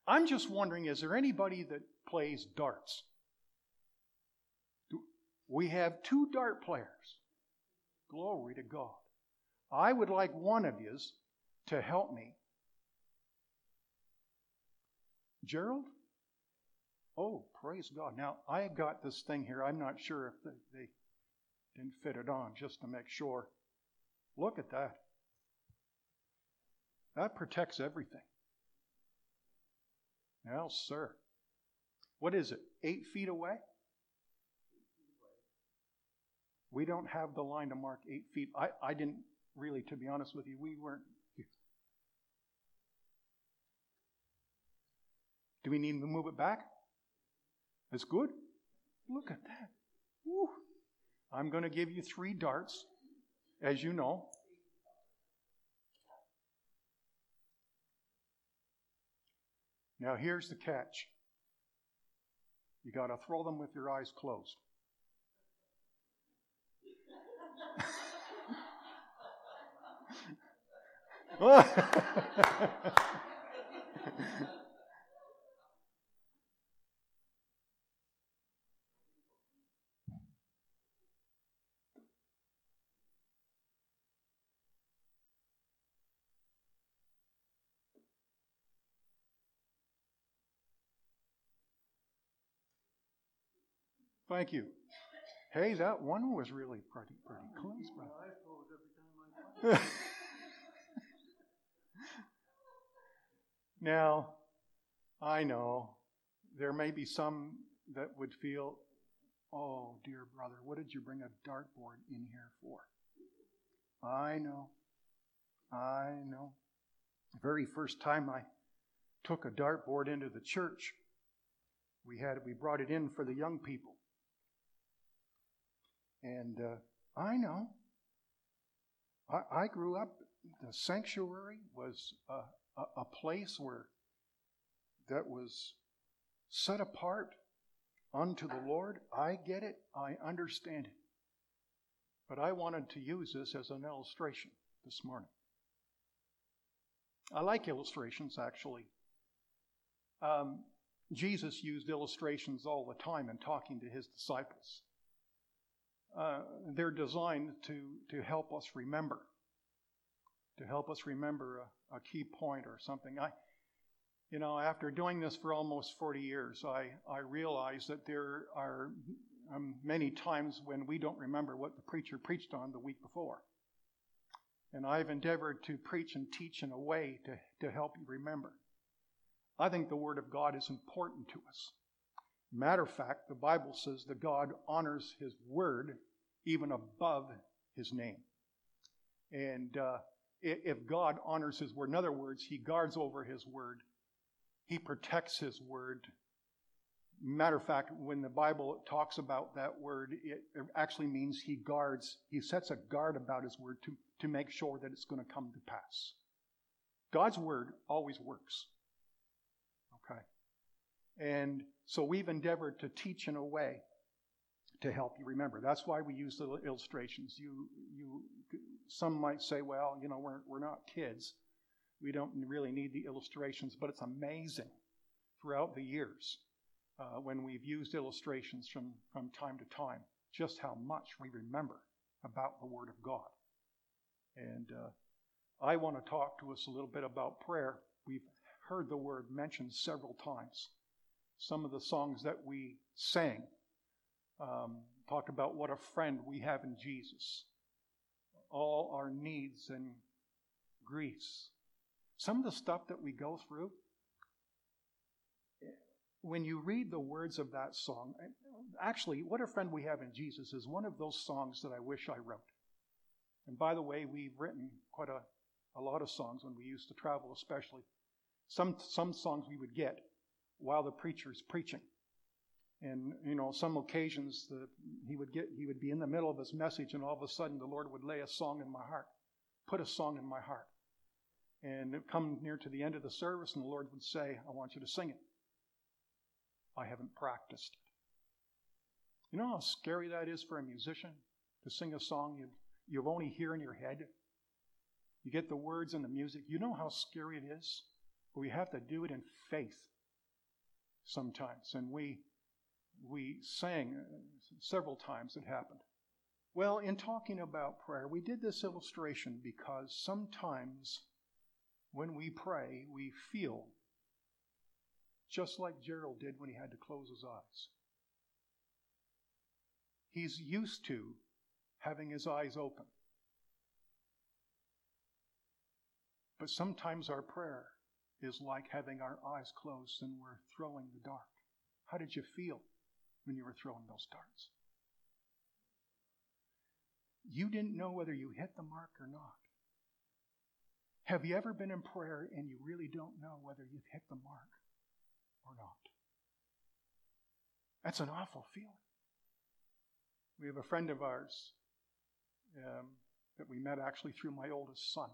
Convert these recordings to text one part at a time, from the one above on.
I'm just wondering, is there anybody that plays darts? We have 2 dart players. Glory to God. I would like one of you to help me. Gerald? Oh, praise God. Now, I got this thing here. I'm not sure if they didn't fit it on, just to make sure. Look at that. That protects everything. Now, sir. What is it? 8 feet away? We don't have the line to mark 8 feet. I didn't really, to be honest with you, we weren't. Do we need to move it back? It's good. Look at that. Woo. I'm going to give you 3 darts, as you know. Now here's the catch. You got to throw them with your eyes closed. Thank you. Hey, that one was really pretty close, brother. Now, I know there may be some that would feel, oh, dear brother, what did you bring a dartboard in here for? I know. The very first time I took a dartboard into the church, we brought it in for the young people. And I know. I grew up, the sanctuary was a place that was set apart unto the Lord. I get it. I understand it. But I wanted to use this as an illustration this morning. I like illustrations, actually. Jesus used illustrations all the time in talking to his disciples. They're designed to help us remember. To help us remember a key point or something. After doing this for almost 40 years, I realize that there are many times when we don't remember what the preacher preached on the week before. And I've endeavored to preach and teach in a way to help you remember. I think the Word of God is important to us. Matter of fact, the Bible says that God honors His Word even above His name. And if God honors His Word, in other words, He guards over His Word. He protects His Word. Matter of fact, when the Bible talks about that word, it actually means He sets a guard about His Word to make sure that it's going to come to pass. God's Word always works. Okay? And so we've endeavored to teach in a way to help you remember. That's why we use the illustrations. Some might say, well, we're not kids. We don't really need the illustrations, but it's amazing throughout the years when we've used illustrations from time to time, just how much we remember about the Word of God. And I want to talk to us a little bit about prayer. We've heard the word mentioned several times. Some of the songs that we sang talk about what a friend we have in Jesus. All our needs and griefs. Some of the stuff that we go through, when you read the words of that song, actually, What a Friend We Have in Jesus is one of those songs that I wish I wrote. And by the way, we've written quite a lot of songs when we used to travel, especially. Some songs we would get while the preacher's preaching. And, some occasions he would be in the middle of his message, and all of a sudden the Lord would lay a song in my heart, put a song in my heart. And it come near to the end of the service, and the Lord would say, I want you to sing it. I haven't practiced it. You know how scary that is for a musician to sing a song you only hear in your head? You get the words and the music. You know how scary it is? We have to do it in faith sometimes. And we sang several times it happened. Well, in talking about prayer, we did this illustration because sometimes when we pray, we feel just like Gerald did when he had to close his eyes. He's used to having his eyes open. But sometimes our prayer is like having our eyes closed and we're throwing the dart. How did you feel when you were throwing those darts? You didn't know whether you hit the mark or not. Have you ever been in prayer and you really don't know whether you've hit the mark or not? That's an awful feeling. We have a friend of ours that we met actually through my oldest son.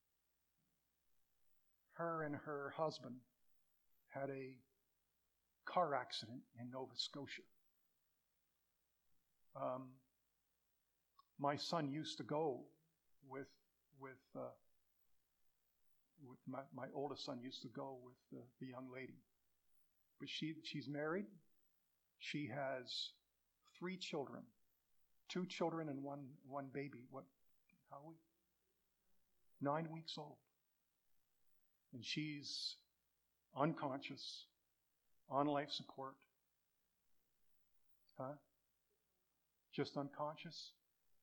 Her and her husband had a car accident in Nova Scotia. My son used to go with my oldest son used to go with the young lady. But she's married. She has 3 children, 2 children and one baby. How are we? 9 weeks old. And she's unconscious, on life support. Huh? Just unconscious?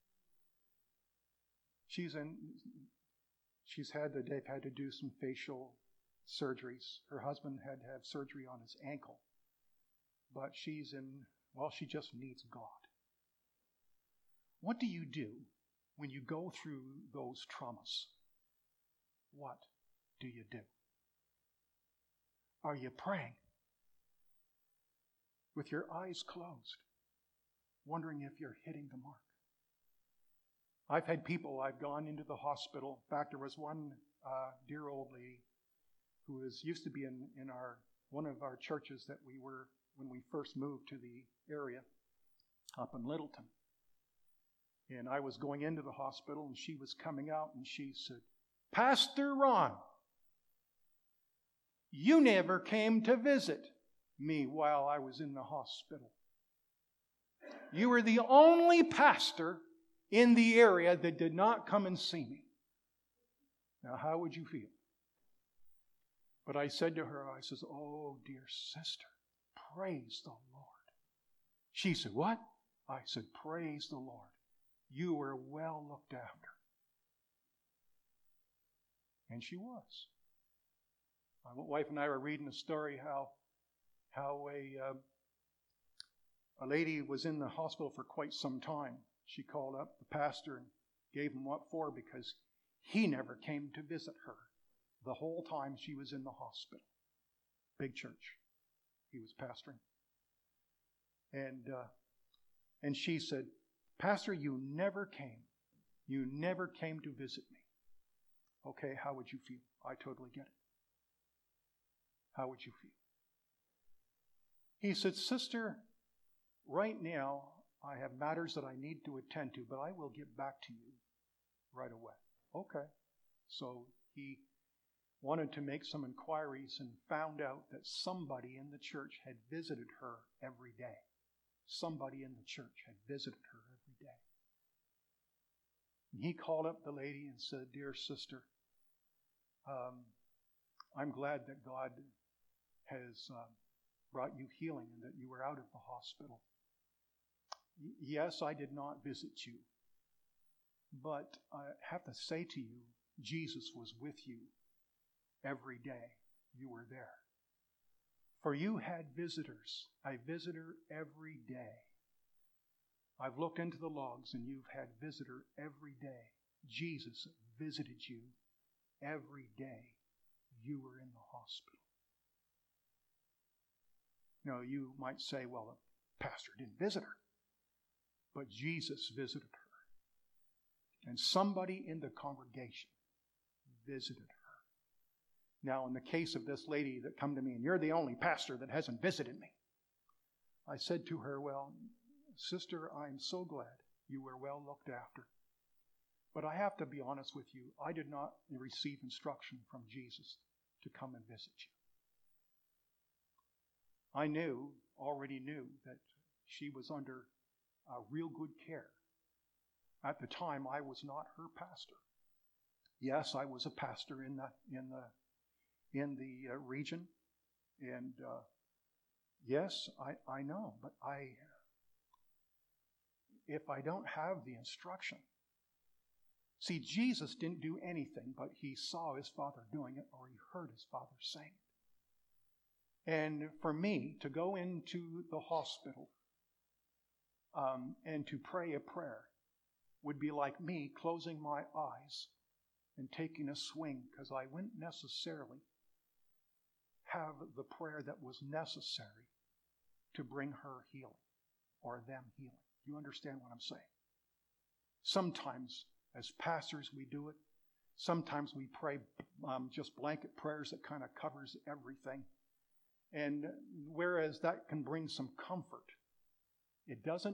They've had to do some facial surgeries. Her husband had to have surgery on his ankle. But she just needs God. What do you do when you go through those traumas? What do you do? Are you praying with your eyes closed, wondering if you're hitting the mark? I've had people, I've gone into the hospital. In fact, there was one dear old lady who used to be in one of our churches that we were when we first moved to the area up in Littleton. And I was going into the hospital and she was coming out and she said, "Pastor Ron, you never came to visit me while I was in the hospital. You were the only pastor in the area that did not come and see me." Now, how would you feel? But I said to her, I says, "Oh, dear sister, praise the Lord." She said, "What?" I said, "Praise the Lord. You were well looked after." And she was. My wife and I were reading a story how a lady was in the hospital for quite some time. She called up the pastor and gave him what for because he never came to visit her the whole time she was in the hospital. Big church. He was pastoring. And she said, "Pastor, you never came. You never came to visit me." Okay, how would you feel? I totally get it. How would you feel? He said, "Sister, right now I have matters that I need to attend to, but I will get back to you right away." Okay. So he wanted to make some inquiries and found out that somebody in the church had visited her every day. Somebody in the church had visited her every day. And he called up the lady and said, "Dear sister, I'm glad that God has brought you healing and that you were out of the hospital. Yes, I did not visit you, but I have to say to you, Jesus was with you every day you were there. For you had visitors, a visitor every day. I've looked into the logs and you've had visitor every day. Jesus visited you every day you were in the hospital." Now, you might say, "Well, the pastor didn't visit her." But Jesus visited her. And somebody in the congregation visited her. Now, in the case of this lady that come to me, and you're the only pastor that hasn't visited me, I said to her, "Well, sister, I'm so glad you were well looked after. But I have to be honest with you, I did not receive instruction from Jesus to come and visit you. I already knew that she was under real good care. At the time, I was not her pastor. Yes, I was a pastor in the region, and yes, I know. But if I don't have the instruction, see, Jesus didn't do anything, but he saw his Father doing it, or he heard his Father saying it. And for me to go into the hospital and to pray a prayer would be like me closing my eyes and taking a swing, because I wouldn't necessarily have the prayer that was necessary to bring her healing or them healing. You understand what I'm saying? Sometimes, as pastors, we do it. Sometimes we pray just blanket prayers that kind of covers everything. And whereas that can bring some comfort, it doesn't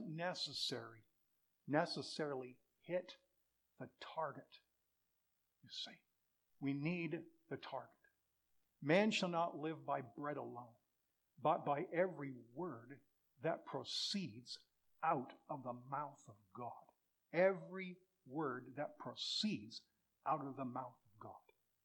necessarily hit the target. You see, we need the target. Man shall not live by bread alone, but by every word that proceeds out of the mouth of God. Every word that proceeds out of the mouth of God.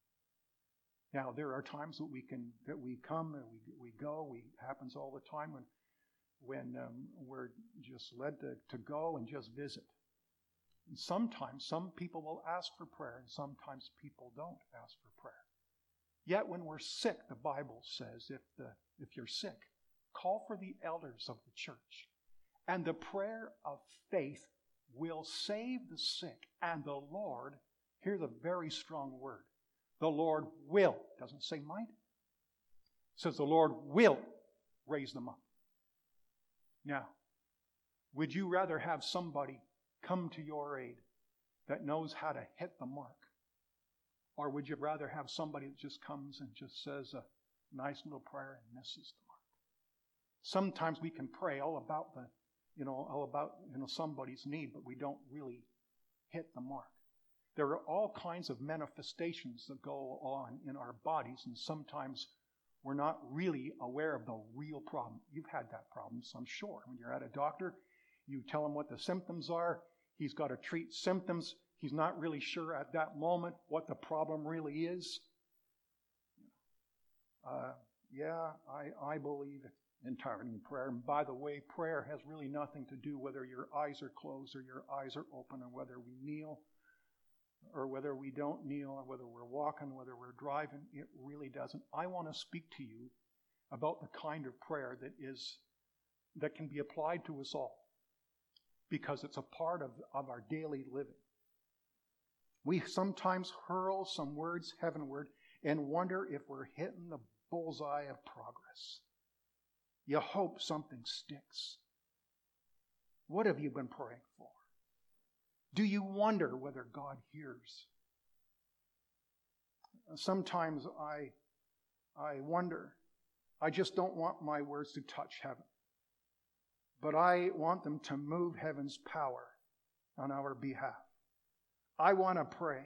Now, there are times that we come and we go. It happens all the time when we're just led to go and just visit. And sometimes some people will ask for prayer, and sometimes people don't ask for prayer. Yet when we're sick, the Bible says, if you're sick, call for the elders of the church, and the prayer of faith will save the sick, and the Lord, hear the very strong word, the Lord will, doesn't say might, says the Lord will raise them up. Now, would you rather have somebody come to your aid that knows how to hit the mark? Or would you rather have somebody that just comes and just says a nice little prayer and misses the mark? Sometimes we can pray all about somebody's need, but we don't really hit the mark. There are all kinds of manifestations that go on in our bodies, and sometimes we're not really aware of the real problem. You've had that problem, so I'm sure. When you're at a doctor, you tell him what the symptoms are. He's got to treat symptoms. He's not really sure at that moment what the problem really is. I believe entirely in prayer. And by the way, prayer has really nothing to do whether your eyes are closed or your eyes are open, or whether we kneel or whether we don't kneel, or whether we're walking, whether we're driving. It really doesn't. I want to speak to you about the kind of prayer that can be applied to us all, because it's a part of our daily living. We sometimes hurl some words heavenward and wonder if we're hitting the bullseye of progress. You hope something sticks. What have you been praying for? Do you wonder whether God hears? Sometimes I wonder. I just don't want my words to touch heaven, but I want them to move heaven's power on our behalf. I want to pray,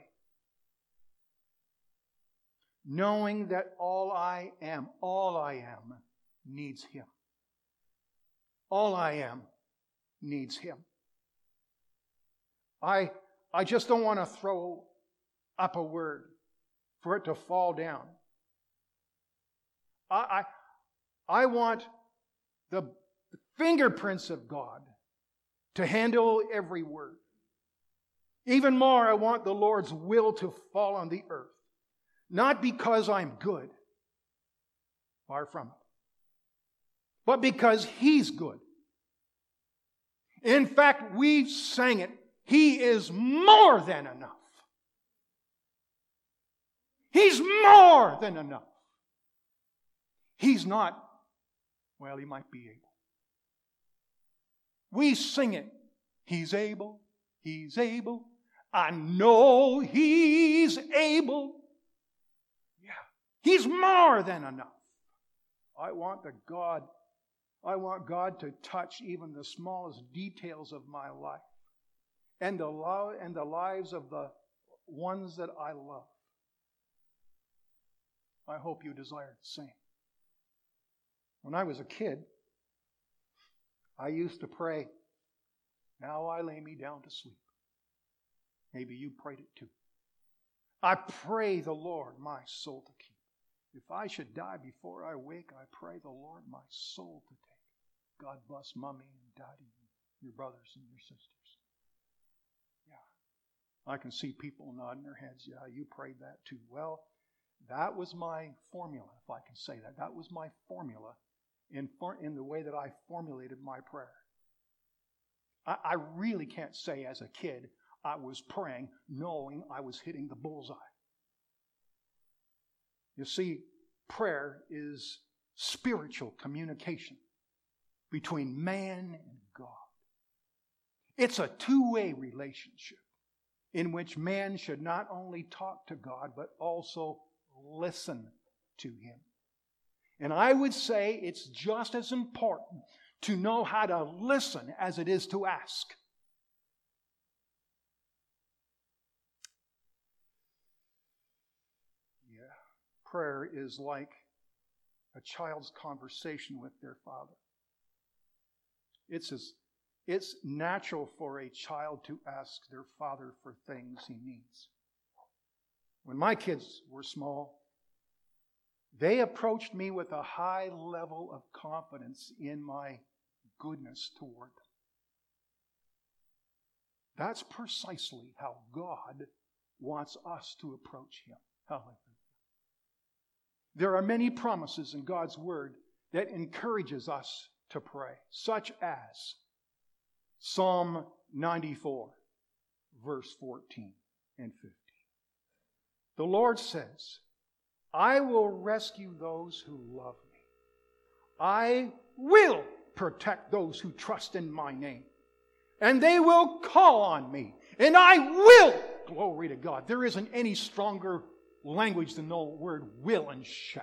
knowing that all I am needs Him. All I am needs Him. I just don't want to throw up a word for it to fall down. I want the fingerprints of God to handle every word. Even more, I want the Lord's will to fall on the earth. Not because I'm good, far from it, but because He's good. In fact, we sang it, He is more than enough. He's more than enough. He's not, well, He might be able. We sing it, He's able, He's able. I know He's able. Yeah, He's more than enough. I want God to touch even the smallest details of my life and the lives of the ones that I love. I hope you desire the same. When I was a kid, I used to pray, now I lay me down to sleep. Maybe you prayed it too. I pray the Lord my soul to keep. If I should die before I wake, I pray the Lord my soul to take. God bless Mommy and Daddy and your brothers and your sisters. Yeah. I can see people nodding their heads. Yeah, you prayed that too. Well, that was my formula, if I can say that. That was my formula in the way that I formulated my prayer. I really can't say as a kid I was praying knowing I was hitting the bullseye. You see, prayer is spiritual communication between man and God. It's a two-way relationship in which man should not only talk to God, but also listen to Him. And I would say it's just as important to know how to listen as it is to ask. Prayer is like a child's conversation with their father. It's natural for a child to ask their father for things he needs. When my kids were small, they approached me with a high level of confidence in my goodness toward them. That's precisely how God wants us to approach Him. Hallelujah. There are many promises in God's Word that encourages us to pray, such as Psalm 94, verse 14 and 15. The Lord says, I will rescue those who love me. I will protect those who trust in my name. And they will call on me. And I will. Glory to God. There isn't any stronger language than the word will and shall.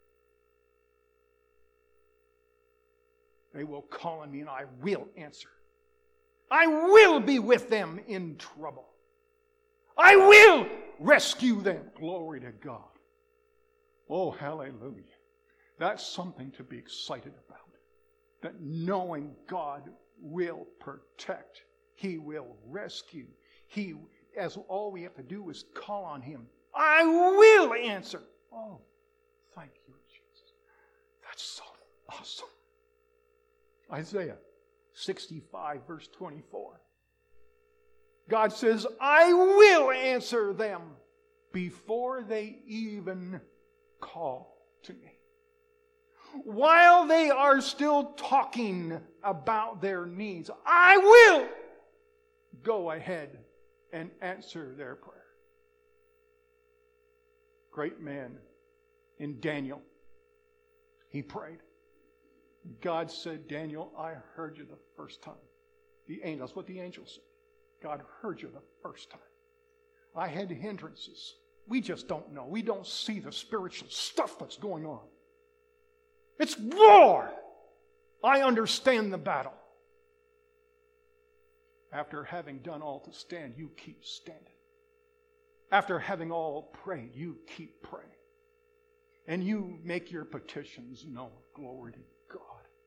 They will call on me and I will answer. I will be with them in trouble. I will rescue them. Glory to God. Oh, hallelujah. That's something to be excited about. That knowing God will protect. He will rescue. As all we have to do is call on Him. I will answer. Oh, thank you, Jesus. That's so awesome. Isaiah 65, verse 24. God says, I will answer them before they even call to me. While they are still talking about their needs, I will go ahead and answer their prayer. Great man in Daniel, he prayed. God said, Daniel, I heard you the first time. That's what the angel said. God heard you the first time. I had hindrances. We just don't know. We don't see the spiritual stuff that's going on. It's war. I understand the battle. After having done all to stand, you keep standing. After having all prayed, you keep praying. And you make your petitions known. Glory to God.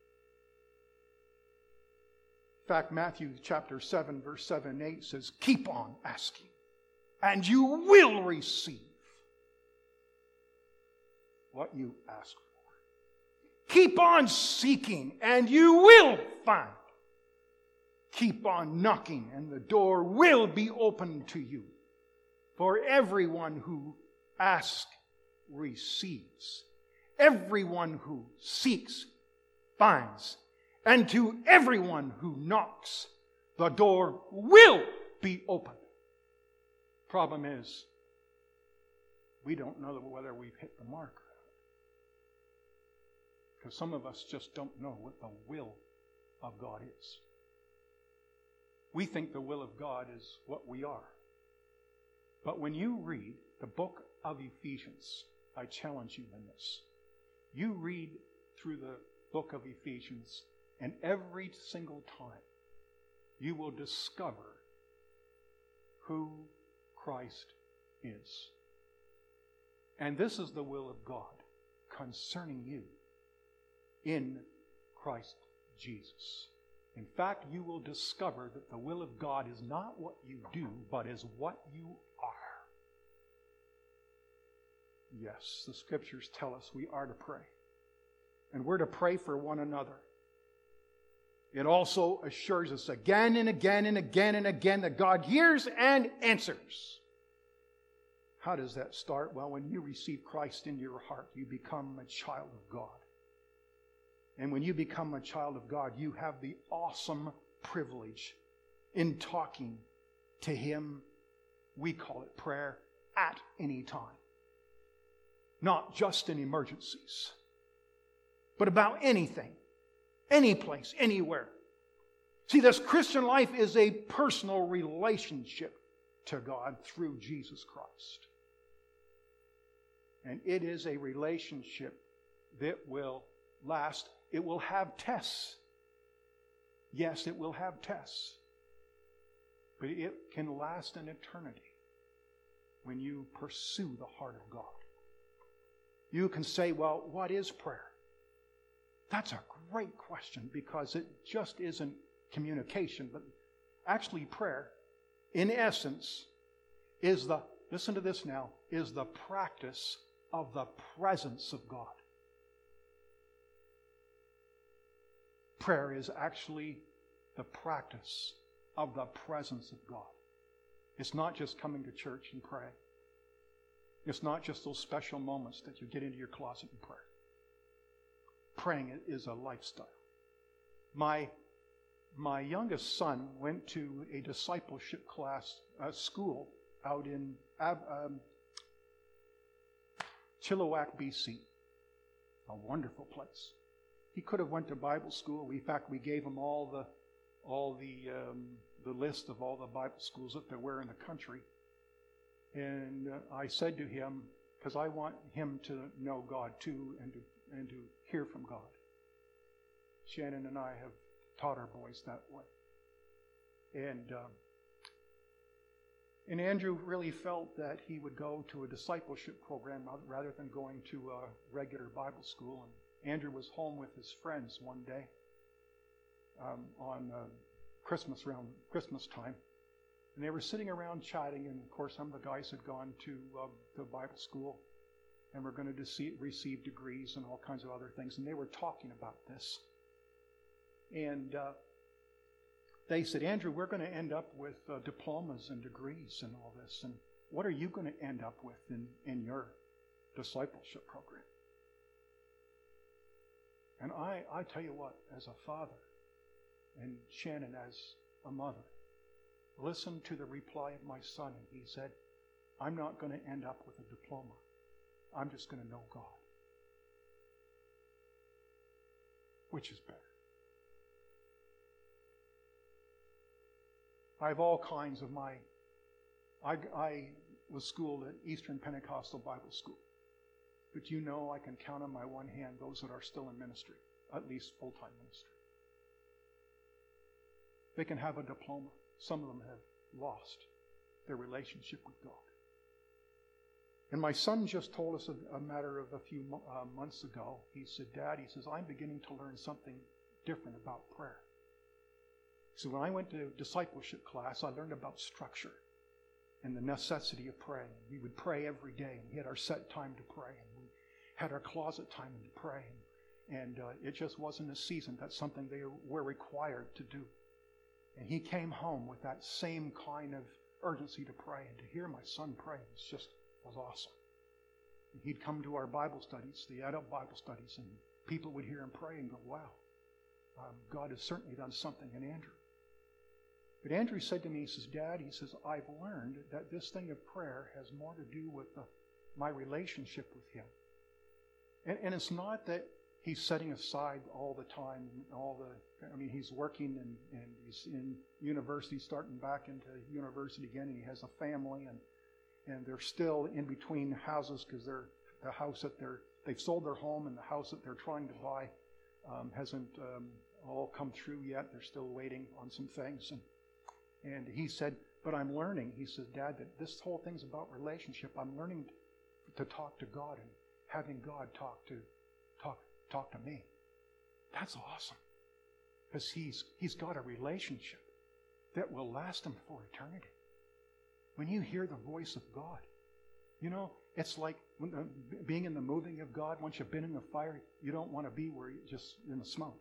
In fact, Matthew chapter 7, verse 7 and 8 says, keep on asking, and you will receive what you ask for. Keep on seeking, and you will find. Keep on knocking, and the door will be opened to you. For everyone who asks receives. Everyone who seeks finds. And to everyone who knocks, the door will be opened. Problem is, we don't know whether we've hit the mark or not. Because some of us just don't know what the will of God is. We think the will of God is what we are. But when you read the book of Ephesians, I challenge you in this. You read through the book of Ephesians, and every single time you will discover who Christ is. And this is the will of God concerning you in Christ Jesus. In fact, you will discover that the will of God is not what you do, but is what you are. Yes, the Scriptures tell us we are to pray. And we're to pray for one another. It also assures us again and again and again and again that God hears and answers. How does that start? Well, when you receive Christ into your heart, you become a child of God. And when you become a child of God, you have the awesome privilege in talking to Him. We call it prayer at any time. Not just in emergencies, but about anything, any place, anywhere. See, this Christian life is a personal relationship to God through Jesus Christ. And it is a relationship that will last. It will have tests. Yes, it will have tests. But it can last an eternity when you pursue the heart of God. You can say, well, what is prayer? That's a great question because it just isn't communication. But actually prayer, in essence, is the, listen to this now, is the practice of the presence of God. Prayer is actually the practice of the presence of God. It's not just coming to church and praying. It's not just those special moments that you get into your closet and pray. Praying is a lifestyle. My youngest son went to a discipleship class, school out in Chilliwack, BC. A wonderful place. He could have went to Bible school. In fact, we gave him all the list of all the Bible schools that there were in the country. And I said to him, because I want him to know God too, and to hear from God. Shannon and I have taught our boys that way. And Andrew really felt that he would go to a discipleship program rather than going to a regular Bible school. And Andrew was home with his friends one day on Christmas, around Christmas time. And they were sitting around chatting, and of course some of the guys had gone to Bible school and were going to receive degrees and all kinds of other things. And they were talking about this. And they said, Andrew, we're going to end up with diplomas and degrees and all this. And what are you going to end up with in your discipleship program? And I tell you what, as a father, and Shannon as a mother, listen to the reply of my son. And he said, I'm not going to end up with a diploma. I'm just going to know God. Which is better. I have all kinds of I was schooled at Eastern Pentecostal Bible School. But you know I can count on my one hand those that are still in ministry, at least full-time ministry. They can have a diploma. Some of them have lost their relationship with God. And my son just told us a matter of a few months ago. He said, Dad, he says, I'm beginning to learn something different about prayer. So when I went to discipleship class, I learned about structure and the necessity of praying. We would pray every day, and we had our set time to pray, and we had our closet time to pray. And it just wasn't a season. That's something they were required to do. And he came home with that same kind of urgency to pray. And to hear my son pray was awesome. And he'd come to our Bible studies, the adult Bible studies, and people would hear him pray and go, wow, God has certainly done something in Andrew. But Andrew said to me, he says, Dad, he says, I've learned that this thing of prayer has more to do with my relationship with Him. And it's not that he's setting aside all the time, he's working and he's in university, starting back into university again, and he has a family, and they're still in between houses because the house that they've sold their home, and the house that they're trying to buy hasn't all come through yet. They're still waiting on some things. And he said, but I'm learning. He says, Dad, that this whole thing's about relationship. I'm learning to talk to God and having God talk to me. That's awesome. Because he's got a relationship that will last him for eternity. When you hear the voice of God, it's like being in the moving of God. Once you've been in the fire, you don't want to be where you're just in the smoke.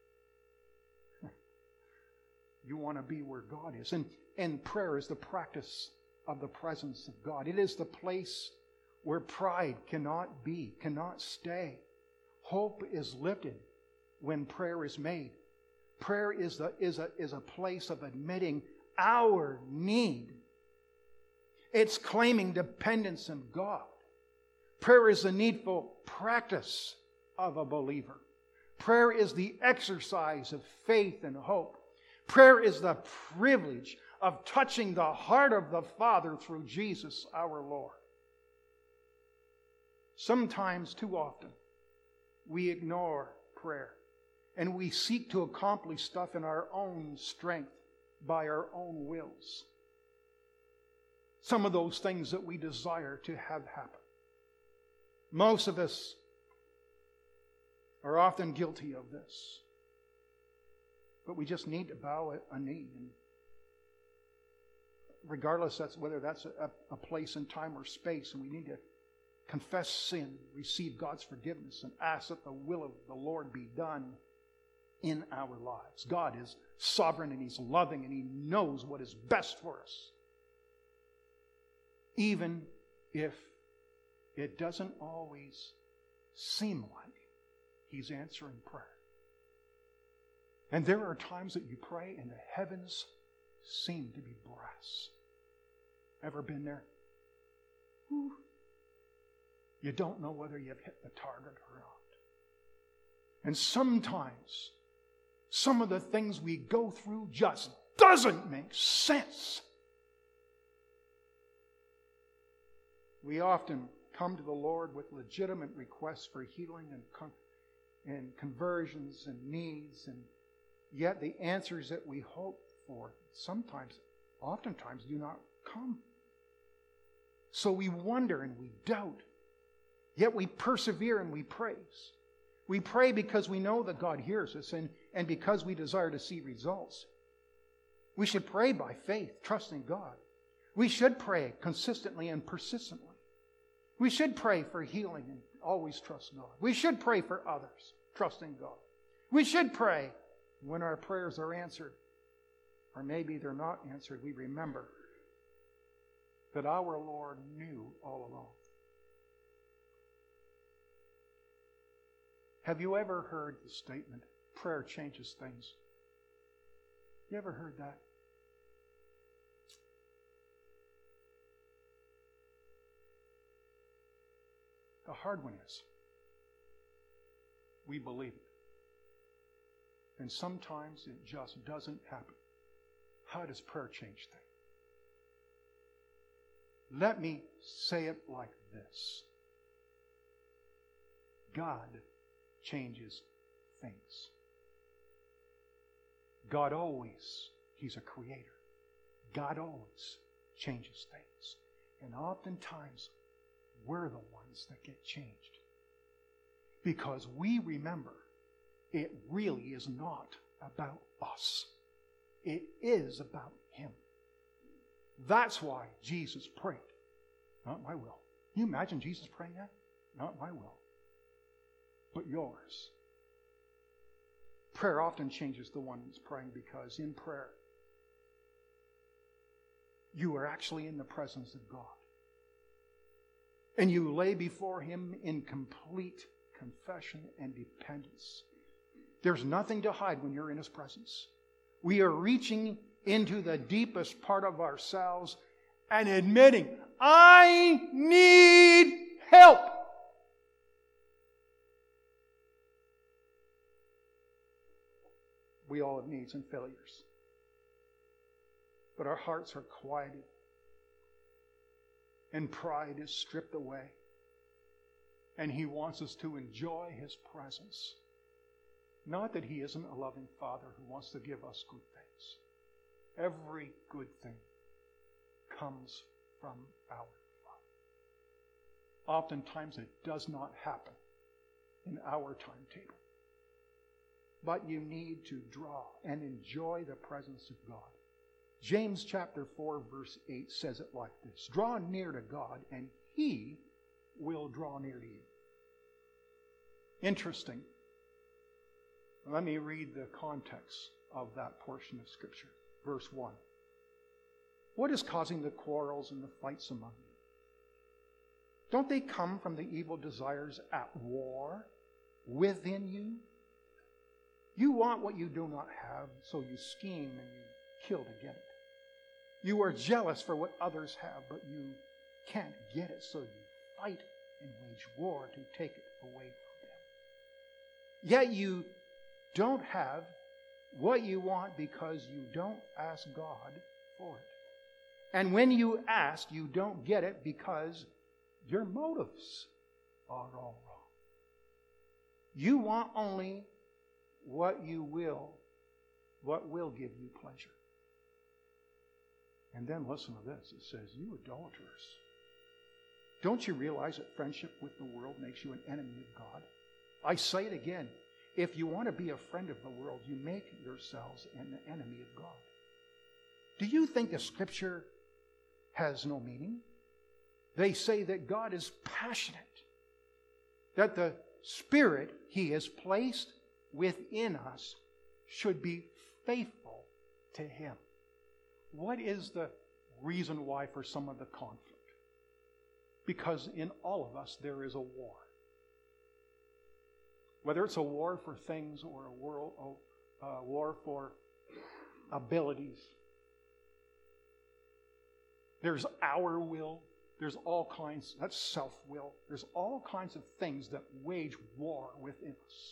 You want to be where God is. And prayer is the practice of the presence of God. It is the place where pride cannot stay. Hope is lifted when prayer is made. Prayer is a place of admitting our need. It's claiming dependence in God. Prayer is the needful practice of a believer. Prayer is the exercise of faith and hope. Prayer is the privilege of touching the heart of the Father through Jesus our Lord. Sometimes, too often, we ignore prayer and we seek to accomplish stuff in our own strength by our own wills. Some of those things that we desire to have happen. Most of us are often guilty of this. But we just need to bow a knee. And regardless whether that's a place in time or space, and we need to confess sin, receive God's forgiveness, and ask that the will of the Lord be done in our lives. God is sovereign and He's loving and He knows what is best for us. Even if it doesn't always seem like He's answering prayer. And there are times that you pray and the heavens seem to be brass. Ever been there? Whew. You don't know whether you've hit the target or not. And sometimes, some of the things we go through just doesn't make sense. We often come to the Lord with legitimate requests for healing and conversions and needs, and yet the answers that we hope for oftentimes do not come. So we wonder and we doubt, yet we persevere and we praise. We pray because we know that God hears us and because we desire to see results. We should pray by faith, trusting God. We should pray consistently and persistently. We should pray for healing and always trust God. We should pray for others, trusting God. We should pray when our prayers are answered, or maybe they're not answered. We remember that our Lord knew all along. Have you ever heard the statement, prayer changes things? You ever heard that? The hard one is, we believe it. And sometimes it just doesn't happen. How does prayer change things? Let me say it like this. God changes things. God always, He's a creator. God always changes things. And oftentimes, we're the ones that get changed. Because we remember it really is not about us. It is about Him. That's why Jesus prayed. Not my will. Can you imagine Jesus praying that? Not my will, but yours. Prayer often changes the one who's praying, because in prayer, you are actually in the presence of God. And you lay before Him in complete confession and dependence. There's nothing to hide when you're in His presence. We are reaching into the deepest part of ourselves and admitting, I need help. We all have needs and failures. But our hearts are quieted. And pride is stripped away. And He wants us to enjoy His presence. Not that He isn't a loving Father who wants to give us good things. Every good thing comes from our oftentimes it does not happen in our timetable. But you need to draw and enjoy the presence of God. James chapter 4 verse 8 says it like this: draw near to God and He will draw near to you. Interesting. Let me read the context of that portion of Scripture. Verse 1. What is causing the quarrels and the fights among you? Don't they come from the evil desires at war within you? You want what you do not have, so you scheme and you kill to get it. You are jealous for what others have, but you can't get it, so you fight and wage war to take it away from them. Yet you don't have what you want because you don't ask God for it. And when you ask, you don't get it because your motives are all wrong. You want only what will give you pleasure. And then listen to this. It says, you idolaters. Don't you realize that friendship with the world makes you an enemy of God? I say it again. If you want to be a friend of the world, you make yourselves an enemy of God. Do you think the Scripture has no meaning? They say that God is passionate, that the Spirit He has placed within us should be faithful to Him. What is the reason why for some of the conflict? Because in all of us there is a war. Whether it's a war for things or a war for abilities. There's our will. There's all kinds, that's self-will. There's all kinds of things that wage war within us.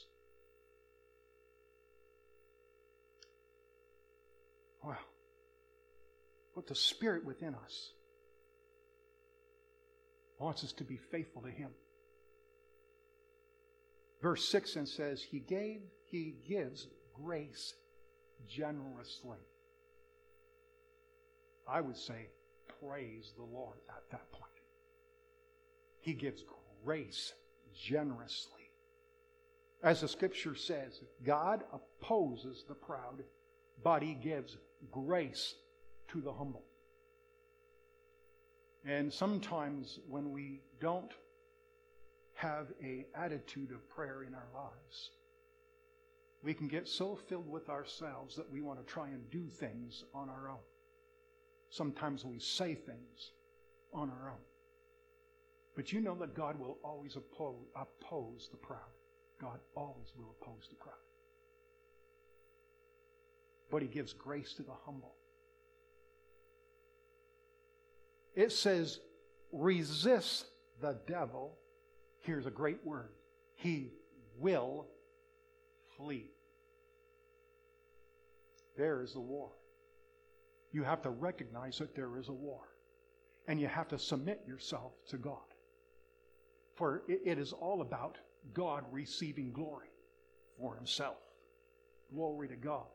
Well, but the Spirit within us wants us to be faithful to Him. Verse 6 and says, He gives grace generously. I would say, praise the Lord at that point. He gives grace generously. As the Scripture says, God opposes the proud, but He gives grace to the humble. And sometimes when we don't have an attitude of prayer in our lives, we can get so filled with ourselves that we want to try and do things on our own. Sometimes we say things on our own. But you know that God will always oppose the proud. God always will oppose the proud. But He gives grace to the humble. It says, resist the devil. Here's a great word. He will flee. There is the war. You have to recognize that there is a war. And you have to submit yourself to God. For it is all about God receiving glory for Himself. Glory to God.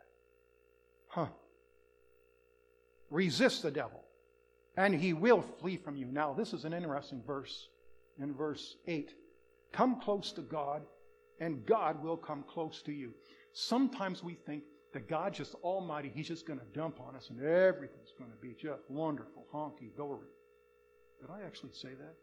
Resist the devil, and he will flee from you. Now, this is an interesting verse. In verse 8, come close to God, and God will come close to you. Sometimes we think that God just almighty, He's just going to dump on us, and everything's going to be just wonderful, honky-dory. Did I actually say that?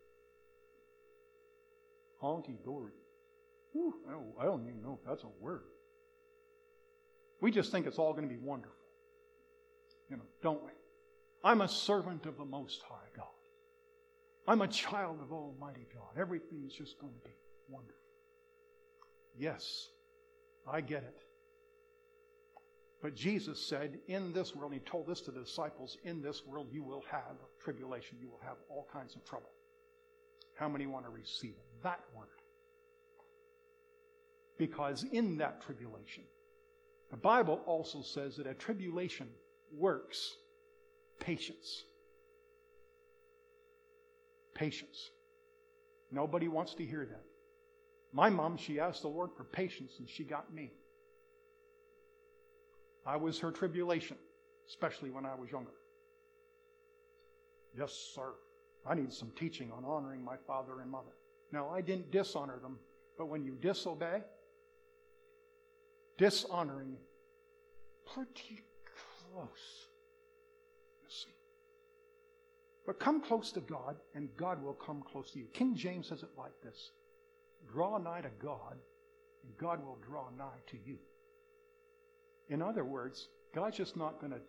Honky-dory. Whew, I don't even know if that's a word. We just think it's all going to be wonderful. Don't we? I'm a servant of the Most High God. I'm a child of Almighty God. Everything's just going to be wonderful. Yes, I get it. But Jesus said, in this world, and He told this to the disciples, in this world you will have tribulation. You will have all kinds of trouble. How many want to receive that word? Because in that tribulation, the Bible also says that a tribulation works patience. Patience. Nobody wants to hear that. My mom, she asked the Lord for patience, and she got me. I was her tribulation, especially when I was younger. Yes, sir. I need some teaching on honoring my father and mother. Now, I didn't dishonor them, but when you disobey, dishonoring pretty close, you see. But come close to God, and God will come close to you. King James says it like this: draw nigh to God, and God will draw nigh to you. In other words, God's just not going to,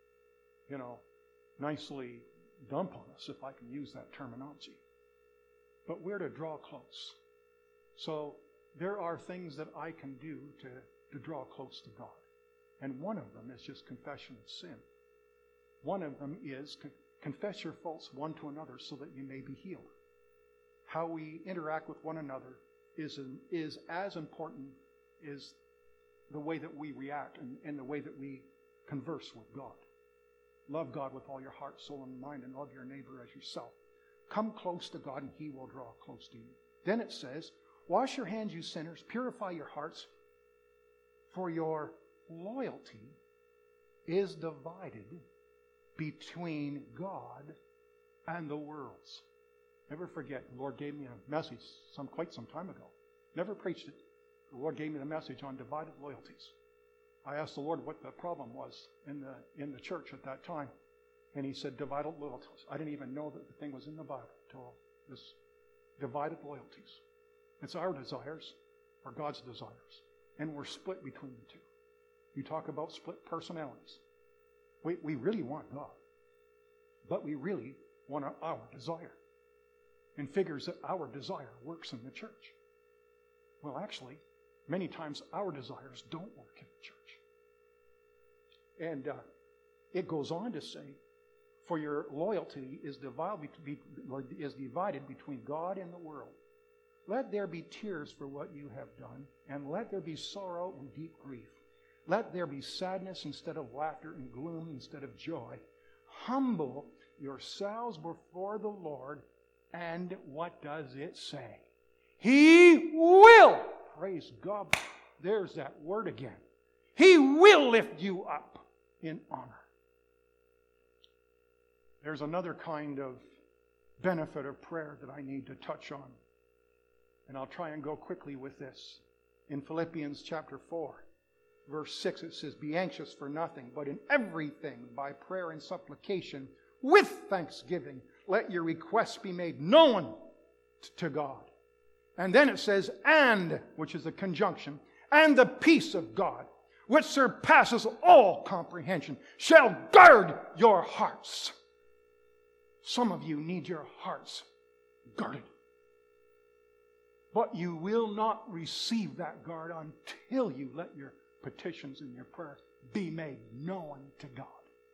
nicely dump on us, if I can use that terminology. But we're to draw close. So there are things that I can do to draw close to God. And one of them is just confession of sin. One of them is confess your faults one to another so that you may be healed. How we interact with one another is as important as the way that we react and the way that we converse with God. Love God with all your heart, soul, and mind, and love your neighbor as yourself. Come close to God, and He will draw close to you. Then it says, wash your hands, you sinners, purify your hearts, for your loyalty is divided between God and the worlds. Never forget, the Lord gave me a message quite some time ago. Never preached it. The Lord gave me the message on divided loyalties. I asked the Lord what the problem was in the church at that time. And He said, divided loyalties. I didn't even know that the thing was in the Bible until this divided loyalties. It's our desires or God's desires. And we're split between the two. You talk about split personalities. We really want God. But we really want our desire. And figures that our desire works in the church. Well, actually, many times our desires don't work in the church. And it goes on to say, for your loyalty is divided between God and the world. Let there be tears for what you have done, and let there be sorrow and deep grief. Let there be sadness instead of laughter, and gloom instead of joy. Humble yourselves before the Lord, and what does it say? He will! Praise God. There's that word again. He will lift you up in honor. There's another kind of benefit of prayer that I need to touch on. And I'll try and go quickly with this. In Philippians chapter 4, verse 6, it says, be anxious for nothing, but in everything by prayer and supplication, with thanksgiving, let your requests be made known to God. And then it says, and, which is a conjunction, and the peace of God, which surpasses all comprehension, shall guard your hearts. Some of you need your hearts guarded. But you will not receive that guard until you let your petitions and your prayer be made known to God.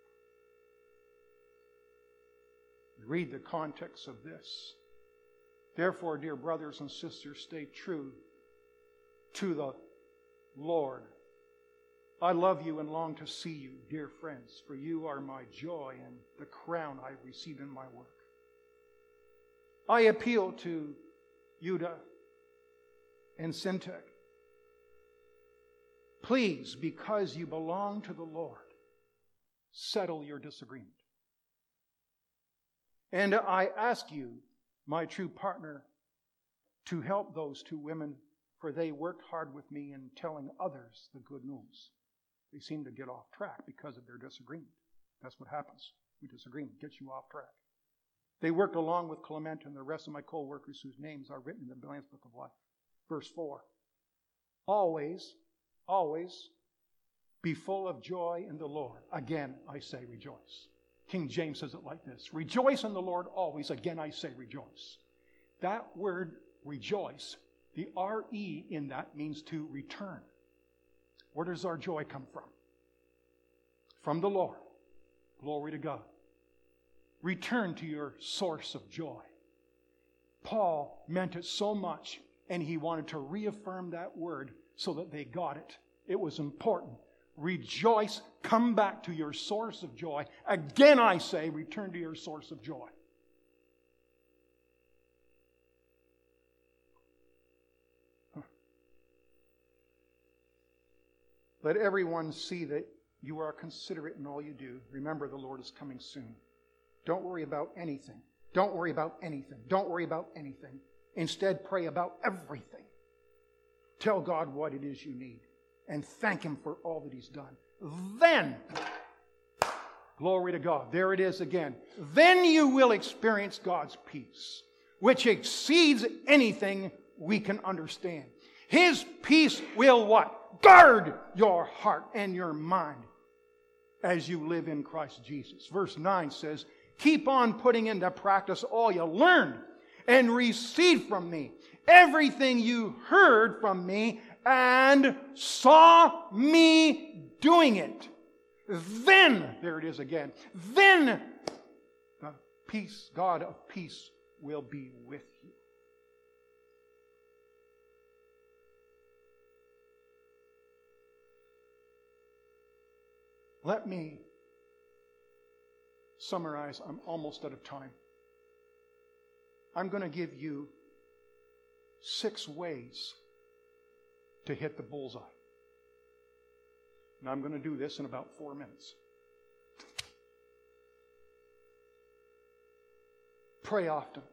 Read the context of this. Therefore, dear brothers and sisters, stay true to the Lord. I love you and long to see you, dear friends, for you are my joy and the crown I receive in my work. I appeal to Euodia and Syntyche. Please, because you belong to the Lord, settle your disagreement. And I ask you, my true partner, to help those two women, for they worked hard with me in telling others the good news. They seem to get off track because of their disagreement. That's what happens. Disagreement gets you off track. They worked along with Clement and the rest of my co-workers whose names are written in the Lamb's Book of Life. Verse 4. Always be full of joy in the Lord. Again, I say rejoice. King James says it like this. Rejoice in the Lord always. Again, I say rejoice. That word rejoice, the R-E in that means to return. Where does our joy come from? From the Lord. Glory to God. Return to your source of joy. Paul meant it so much, and he wanted to reaffirm that word so that they got it. It was important. Rejoice. Come back to your source of joy. Again, I say, return to your source of joy. Let everyone see that you are considerate in all you do. Remember, the Lord is coming soon. Don't worry about anything. Don't worry about anything. Don't worry about anything. Instead, pray about everything. Tell God what it is you need and thank Him for all that He's done. Then, glory to God, there it is again. Then you will experience God's peace, which exceeds anything we can understand. His peace will what? Guard your heart and your mind as you live in Christ Jesus. Verse 9 says, keep on putting into practice all you learned and received from me, everything you heard from me and saw me doing it. Then, there it is again, then the peace, God of peace, will be with you. Let me summarize. I'm almost out of time. I'm going to give you 6 ways to hit the bullseye. And I'm going to do this in about 4 minutes. Pray often.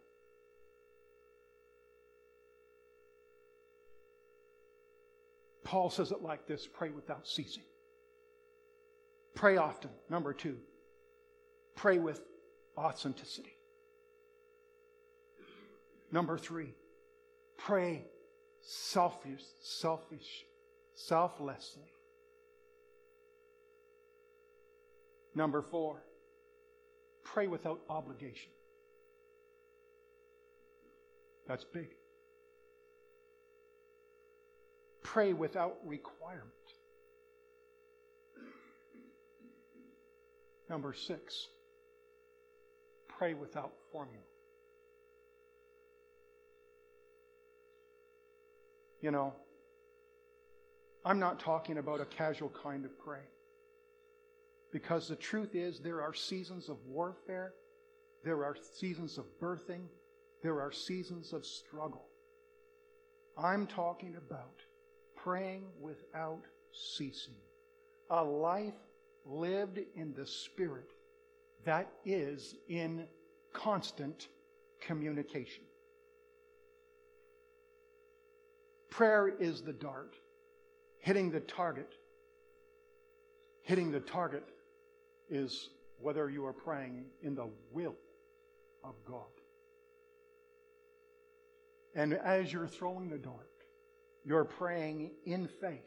Paul says it like this, pray without ceasing. Pray often. Number 2, pray with authenticity. Number 3, pray selflessly. Number 4, pray without obligation. That's big. Pray without requirement. Number 6, pray without formula. You know, I'm not talking about a casual kind of pray. Because the truth is, there are seasons of warfare, there are seasons of birthing, there are seasons of struggle. I'm talking about praying without ceasing. A life lived in the Spirit that is in constant communication. Prayer is the dart, hitting the target. Hitting the target is whether you are praying in the will of God. And as you're throwing the dart, you're praying in faith,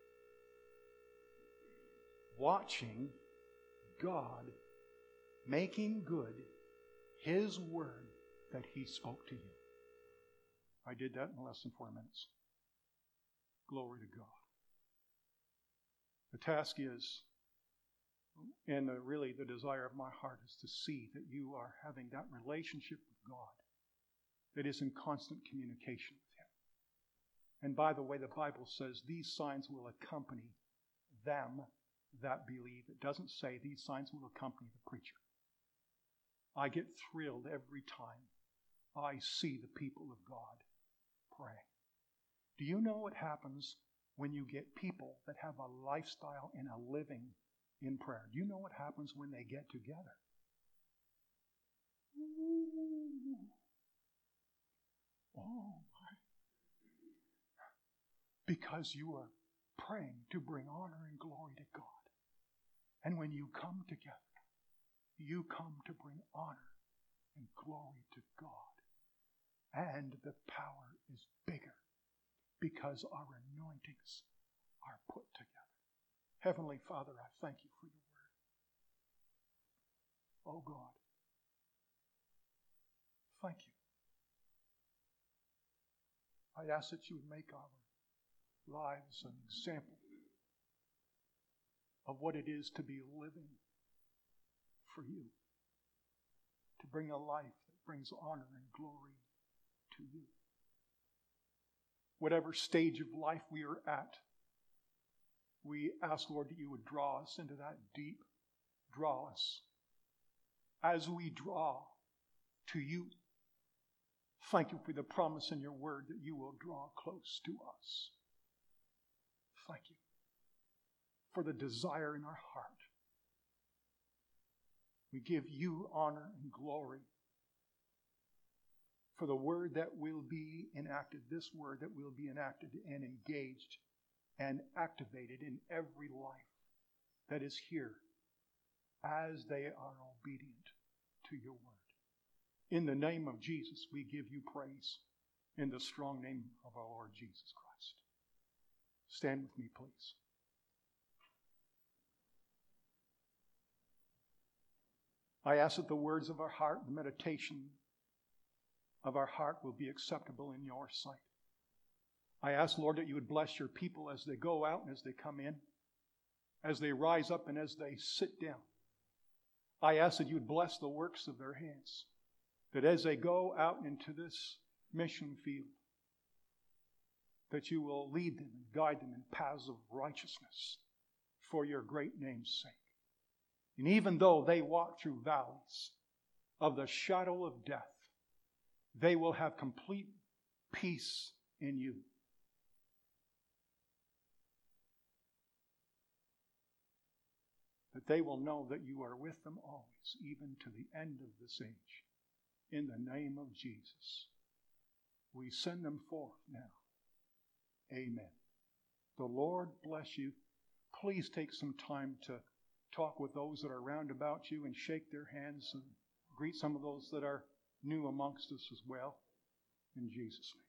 watching God making good His word that He spoke to you. I did that in less than 4 minutes. Glory to God. The task is, and really the desire of my heart is to see that you are having that relationship with God that is in constant communication with Him. And by the way, the Bible says these signs will accompany them that believe. It doesn't say these signs will accompany the preacher. I get thrilled every time I see the people of God pray. Do you know what happens when you get people that have a lifestyle and a living in prayer? Do you know what happens when they get together? Ooh. Oh my. Because you are praying to bring honor and glory to God. And when you come together, you come to bring honor and glory to God. And the power is bigger because our anointings are put together. Heavenly Father, I thank you for your word. Oh God, thank you. I ask that you would make our lives an example of what it is to be living for you, to bring a life that brings honor and glory to you. Whatever stage of life we are at, we ask, Lord, that you would draw us into that deep. Draw us. As we draw to you, thank you for the promise in your word that you will draw close to us. Thank you for the desire in our heart. We give you honor and glory for the word that will be enacted, this word that will be enacted and engaged and activated in every life that is here as they are obedient to your word. In the name of Jesus, we give you praise. In the strong name of our Lord Jesus Christ. Stand with me, please. I ask that the words of our heart, the meditation of our heart will be acceptable in your sight. I ask, Lord, that you would bless your people as they go out and as they come in, as they rise up and as they sit down. I ask that you would bless the works of their hands, that as they go out into this mission field, that you will lead them and guide them in paths of righteousness for your great name's sake. And even though they walk through valleys of the shadow of death, they will have complete peace in you. That they will know that you are with them always, even to the end of this age. In the name of Jesus, we send them forth now. Amen. The Lord bless you. Please take some time to talk with those that are round about you and shake their hands and greet some of those that are new amongst us as well. In Jesus' name.